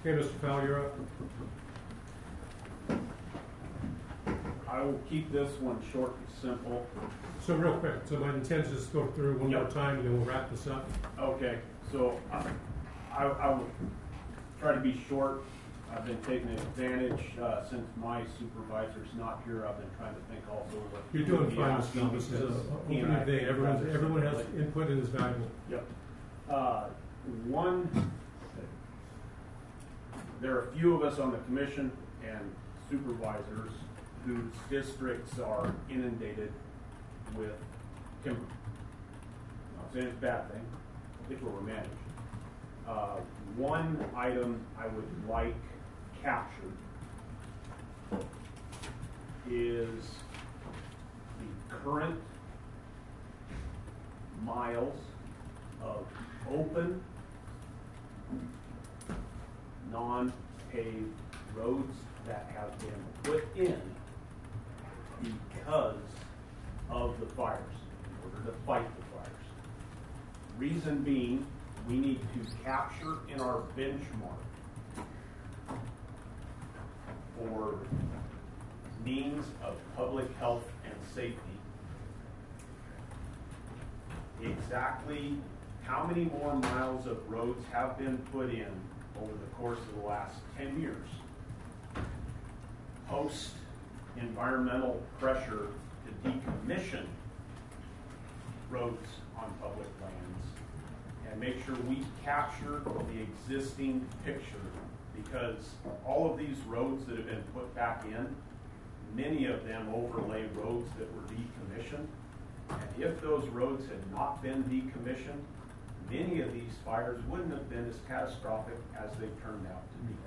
Okay, Mr. Powell, you're up. I will keep this one short and simple. So real quick, so my intent is just go through one more time and then we'll wrap this up. Okay, so I will try to be short. I've been taking advantage since my supervisor's not here. I've been trying to think also what you're doing fine, Mr. Powell. This is an open day. Everyone has input and is valuable. Yep. There are a few of us on the commission and supervisors whose districts are inundated with timber. I'm not saying it's a bad thing. I think we're managed. One item I would like captured is the current miles of open, non-paved roads that have been put in because of the fires, in order to fight the fires. Reason being, we need to capture in our benchmark for means of public health and safety exactly how many more miles of roads have been put in over the course of the last 10 years post environmental pressure to decommission roads on public lands and make sure we capture the existing picture, because all of these roads that have been put back in, many of them overlay roads that were decommissioned. And if those roads had not been decommissioned, many of these fires wouldn't have been as catastrophic as they turned out to be.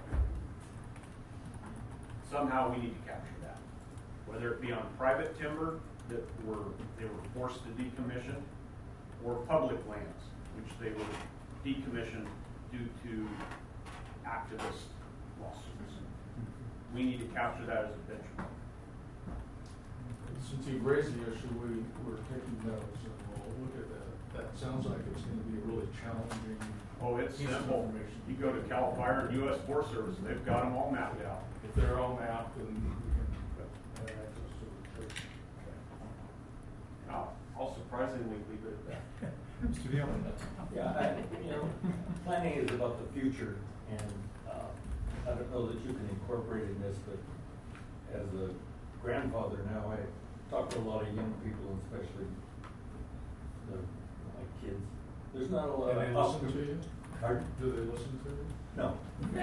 Somehow we need to capture that, whether it be on private timber that they were forced to decommission, or public lands, which they were decommissioned due to activist lawsuits. We need to capture that as a benchmark. Since you've raised the issue, we're taking notes and we'll look at that. That sounds like it's going to be a really challenging. Oh, it's simple. You go to CAL FIRE and U.S. Forest Service, and they've got them all mapped out. If they're all mapped, then we can have access to the tree. I'll surprisingly leave it at that. Mr. Deal. Yeah, planning is about the future, and I don't know that you can incorporate in this, but as a grandfather now, I talk to a lot of young people, especially my kids. There's not a lot of. And they listen to you? Pardon? Do they listen to you? No.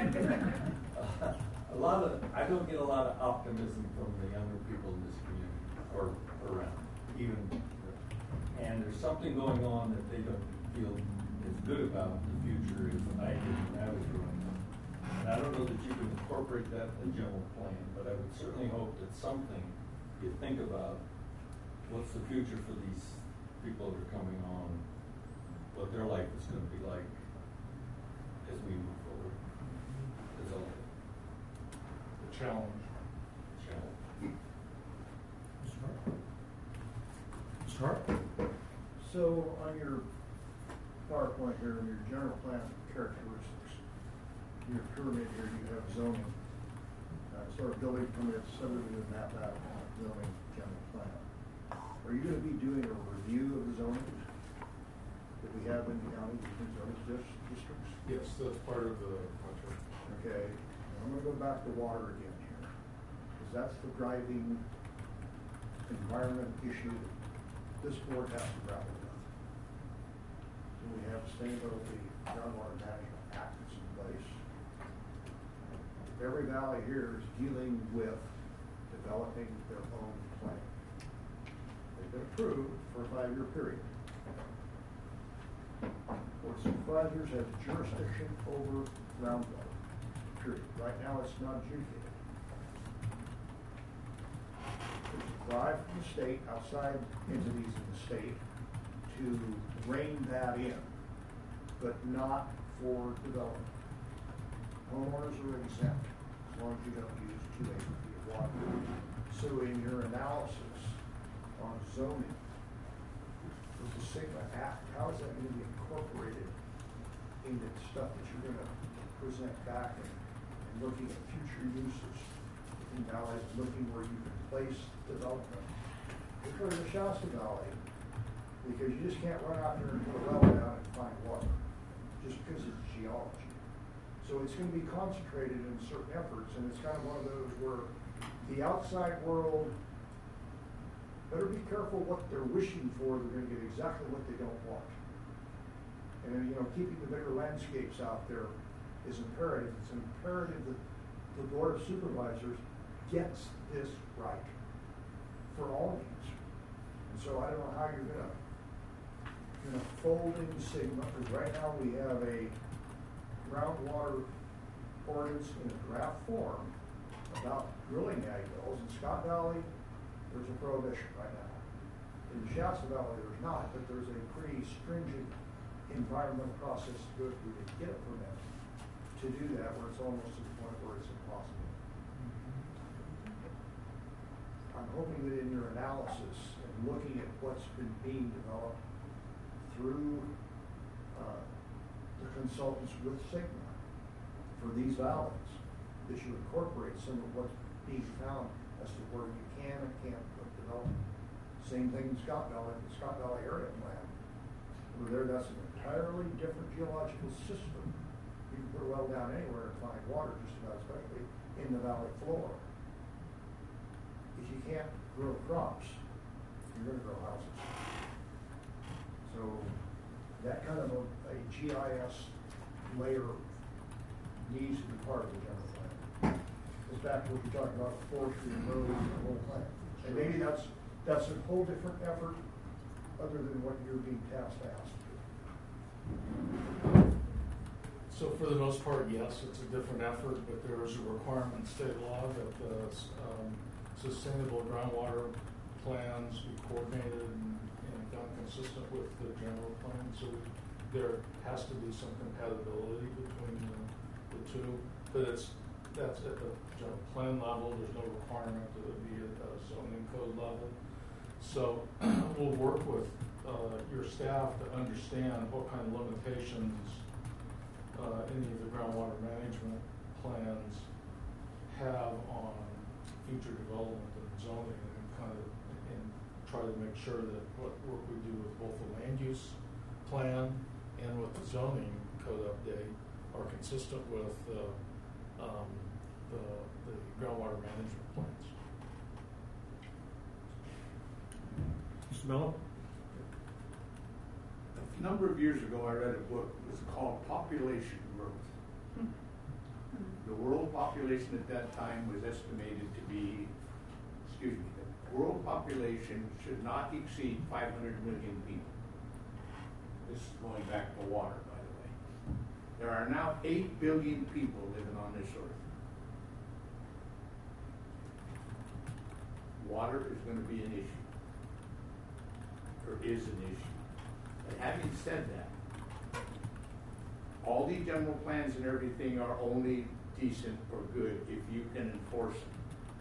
I don't get a lot of optimism from the younger people in this community or around, even. And there's something going on that they don't feel as good about the future as I did when I was growing up. And I don't know that you can incorporate that in the general plan, but I would certainly hope that something you think about what's the future for these people that are coming on, what their life is going to be like as we move forward. It's a challenge. Mr. Hart? So on your PowerPoint here, in your general plan characteristics, your pyramid here, you have zoning, sort of building permits, subdivision map out, zoning, general plan. Are you going to be doing a review of the zoning that we have in the county, in zoning districts? Yes, that's part of the project. Okay, I'm going to go back to water again here, because that's the driving environment issue that this board has to grapple with. So we have Sustainability Groundwater Management Act that's in place. Every valley here is dealing with developing their own plan. They've been approved for a 5-year period. Board of Supervisors has jurisdiction over groundwater, period. Right now it's not adjudicated. There's a drive from the state, outside entities in the state, to rein that in, but not for development. Homeowners are exempt as long as you don't use 2 acre-feet of water. So in your analysis on zoning, with the SIGMA Act, how is that going to be incorporated in the stuff that you're going to present back and looking at future uses within valleys, looking where you can place development. Go to the Shasta Valley, because you just can't run out there and put a well down and find water, just because it's geology. So it's going to be concentrated in certain efforts, and it's kind of one of those where the outside world better be careful what they're wishing for. They're going to get exactly what they don't want. And you know, keeping the bigger landscapes out there is imperative. It's imperative that the Board of Supervisors gets this right for all needs. And so I don't know how you're gonna fold in Sigma, because right now we have a groundwater ordinance in a draft form about drilling ag wells. In Scott Valley, there's a prohibition right now. In Shasta Valley, there's not, but there's a pretty stringent environmental process to go through to get a permit to do that, where it's almost to the point where it's impossible. I'm hoping that in your analysis and looking at what's been being developed through the consultants with Sigma for these valleys, that you incorporate some of what's being found as to where you can and can't put development. Same thing in Scott Valley, the Scott Valley area plan. Over there, that's an entirely different geological system. You can put a well down anywhere and find water, just about, especially in the valley floor. If you can't grow crops, you're going to grow houses. So that kind of a GIS layer needs to be part of the general plan. It's back to what you're talking about, forestry and roads and the whole plan. And maybe that's a whole different effort other than what you're being tasked to ask. So for the most part, yes, it's a different effort, but there is a requirement in state law that the sustainable groundwater plans be coordinated and done consistent with the general plan. So there has to be some compatibility between the two, but that's at the general plan level. There's no requirement that it be at a zoning code level. So we'll work with your staff to understand what kind of limitations any of the groundwater management plans have on future development and zoning, and try to make sure that what work we do with both the land use plan and with the zoning code update are consistent with the groundwater management plans. Mr. Mello? A number of years ago, I read a book. It was called Population Growth. The world population at that time was estimated to be, the world population should not exceed 500 million people. This is going back to water, by the way. There are now 8 billion people living on this earth. Water is going to be an issue, or is an issue. But having said that, all the general plans and everything are only decent or good if you can enforce them.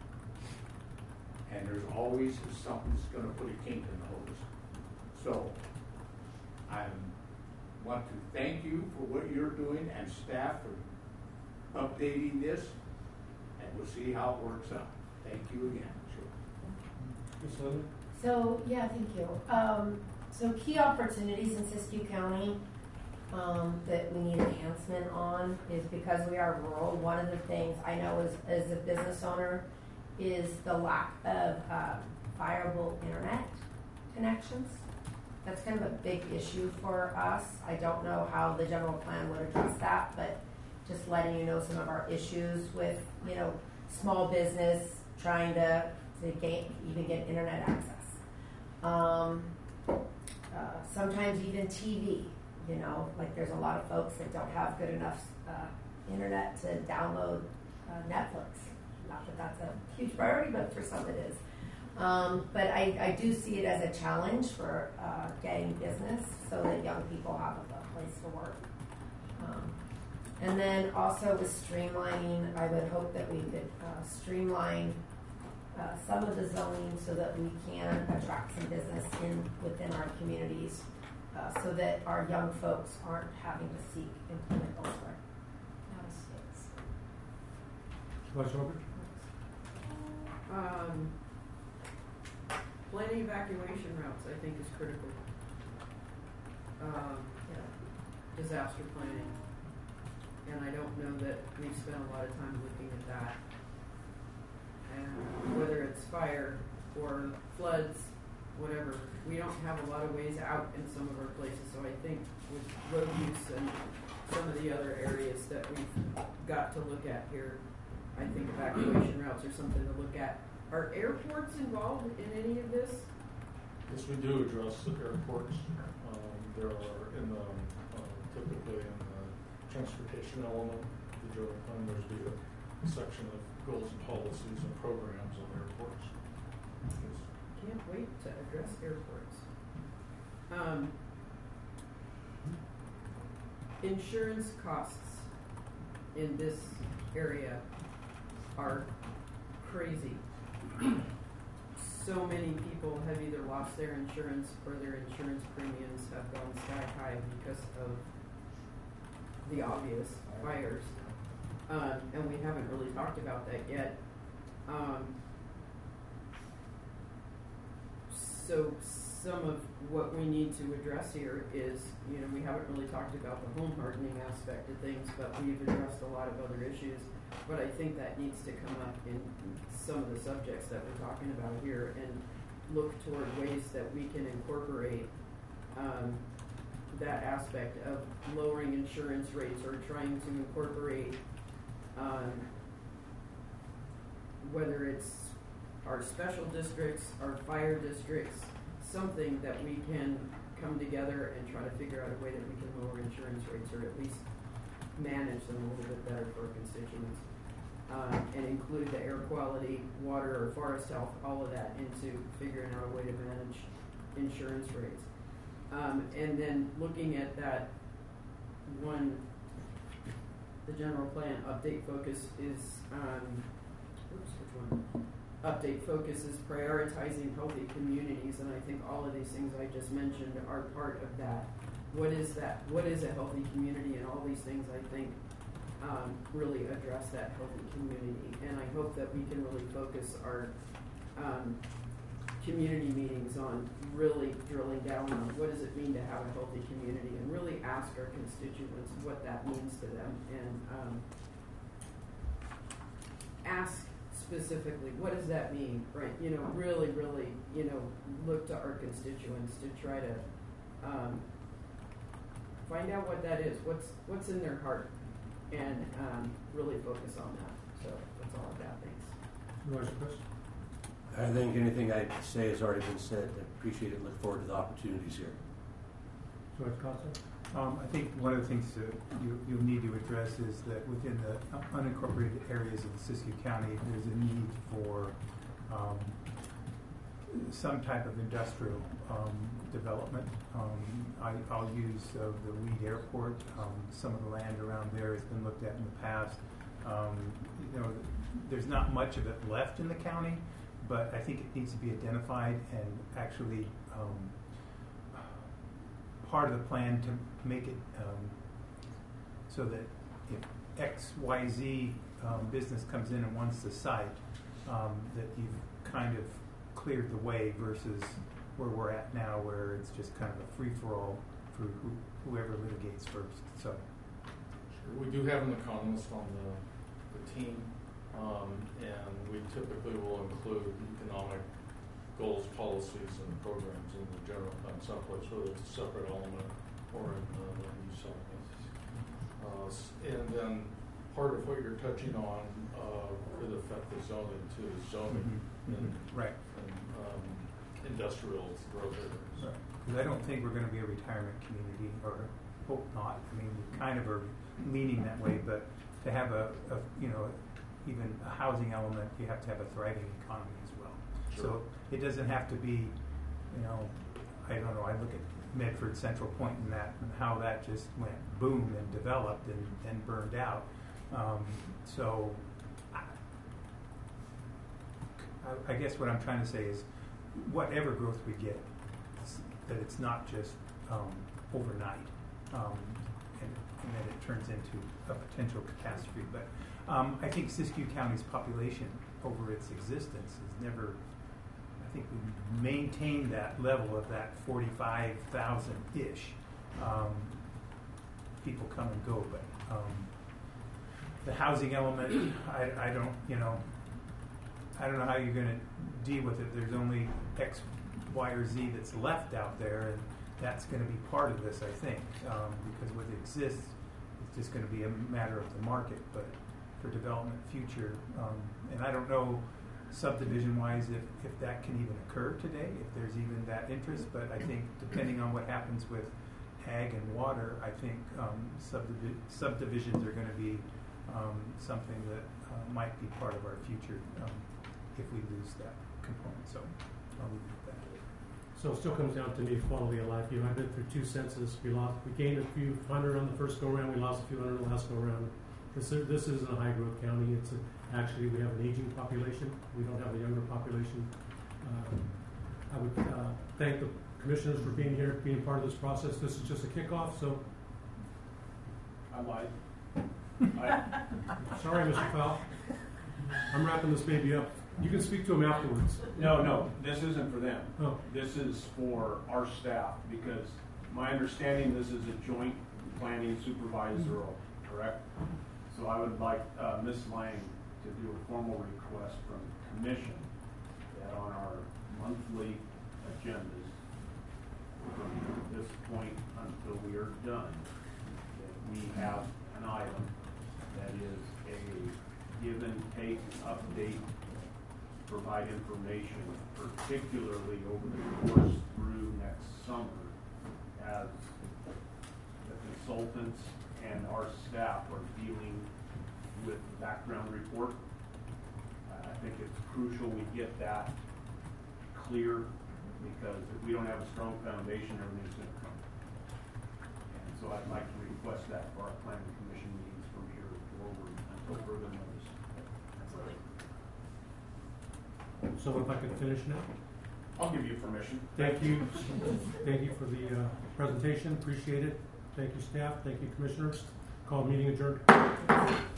And there's always something that's going to put a kink in the hose. So I want to thank you for what you're doing and staff for updating this, and we'll see how it works out. Thank you again. Ms. Lemon? So, yeah, thank you. So key opportunities in Siskiyou County that we need enhancement on is because we are rural. One of the things I know as a business owner is the lack of viable internet connections. That's kind of a big issue for us. I don't know how the general plan would address that, but just letting you know some of our issues with, small business trying to even get internet access. Sometimes even TV, like there's a lot of folks that don't have good enough internet to download Netflix. Not that that's a huge priority, but for some it is. But I do see it as a challenge for getting business so that young people have a place to work. And then also with streamlining, I would hope that we could streamline some of the zoning so that we can attract some business within our communities so that our young folks aren't having to seek employment elsewhere. Vice Robert? Planning evacuation routes, I think, is critical. Disaster planning. And I don't know that we've spent a lot of time looking at that. And whether it's fire or floods, whatever, we don't have a lot of ways out in some of our places. So I think with road use and some of the other areas that we've got to look at here, I think evacuation routes are something to look at. Are airports involved in any of this? Yes, we do address the airports. There are typically in the transportation element of the general plan, there's a section of goals and policies and programs on airports. Can't wait to address airports. Insurance costs in this area are crazy. So many people have either lost their insurance or their insurance premiums have gone sky high because of the obvious fires. And we haven't really talked about that yet. So some of what we need to address here is, we haven't really talked about the home hardening aspect of things, but we've addressed a lot of other issues. But I think that needs to come up in some of the subjects that we're talking about here and look toward ways that we can incorporate that aspect of lowering insurance rates or trying to incorporate whether it's our special districts, our fire districts, something that we can come together and try to figure out a way that we can lower insurance rates or at least manage them a little bit better for our constituents. And include the air quality, water or forest health, all of that into figuring out a way to manage insurance rates. And then looking at that one, the general plan update focus is, Update focus is prioritizing healthy communities, and I think all of these things I just mentioned are part of that. What is that? What is a healthy community? And all these things I think really address that healthy community. And I hope that we can really focus our community meetings on really drilling down on what does it mean to have a healthy community and really ask our constituents what that means to them and ask specifically, what does that mean, right? Really, look to our constituents to try to find out what that is, what's in their heart, and really focus on that. So that's all I've got. Thanks. Chris? I think anything I say has already been said. I appreciate it and look forward to the opportunities here. George Costa? I think one of the things that you'll need to address is that within the unincorporated areas of Siskiyou County, there's a need for some type of industrial development. I'll use the Weed Airport. Some of the land around there has been looked at in the past. There's not much of it left in the county, but I think it needs to be identified and actually part of the plan to make it so that if XYZ business comes in and wants the site, that you've kind of cleared the way versus where we're at now, where it's just kind of a free-for-all for whoever litigates first. So, we do have an economist on the team, and we typically will include economic goals, policies, and programs in the general plan someplace, whether it's a separate element or in the land use elements. And then part of what you're touching on could affect the zoning too, zoning and industrial growth areas. Right. Because I don't think we're going to be a retirement community, or hope not. I mean, we kind of are leaning that way, but to have even a housing element, you have to have a thriving economy as well. Sure. So it doesn't have to be, I don't know, I look at Medford Central Point and how that just went boom and developed and then burned out. So I guess what I'm trying to say is whatever growth we get, that it's not just overnight and that it turns into a potential catastrophe. But I think Siskiyou County's population over its existence has never, I think we maintained that level of that 45,000-ish. People come and go, but the housing element, I don't, I don't know how you're going to deal with it. There's only X, Y, or Z that's left out there, and that's going to be part of this, I think, because what exists, it's just going to be a matter of the market. But for development future, and I don't know subdivision-wise if that can even occur today, if there's even that interest. But I think depending on what happens with ag and water, I think subdivisions are going to be something that might be part of our future if we lose that component. So I'll leave it at that. So it still comes down to me quality of life. I've been through 2 census. We gained a few hundred on the first go around. We lost a few hundred on the last go around. This isn't a high growth county. Actually, we have an aging population. We don't have a younger population. I would thank the commissioners for being here, being part of this process. This is just a kickoff, so. I lied. Sorry, Mr. Powell. I'm wrapping this baby up. You can speak to him afterwards. No, this isn't for them. Oh. This is for our staff, because my understanding, this is a joint planning supervisor, correct? So I would like Ms. Lang to do a formal request from the commission that on our monthly agendas, from this point until we are done, that we have an item that is a give and take update, provide information, particularly over the course through next summer, as the consultants and our staff are dealing with the background report. I think it's crucial we get that clear, because if we don't have a strong foundation, everything's going to come. And so I'd like to request that for our planning commission meetings from here forward until further notice. Absolutely. So if I could finish now. I'll give you permission. Thank you. Thank you for the presentation. Appreciate it. Thank you, staff. Thank you, commissioners. Call meeting adjourned.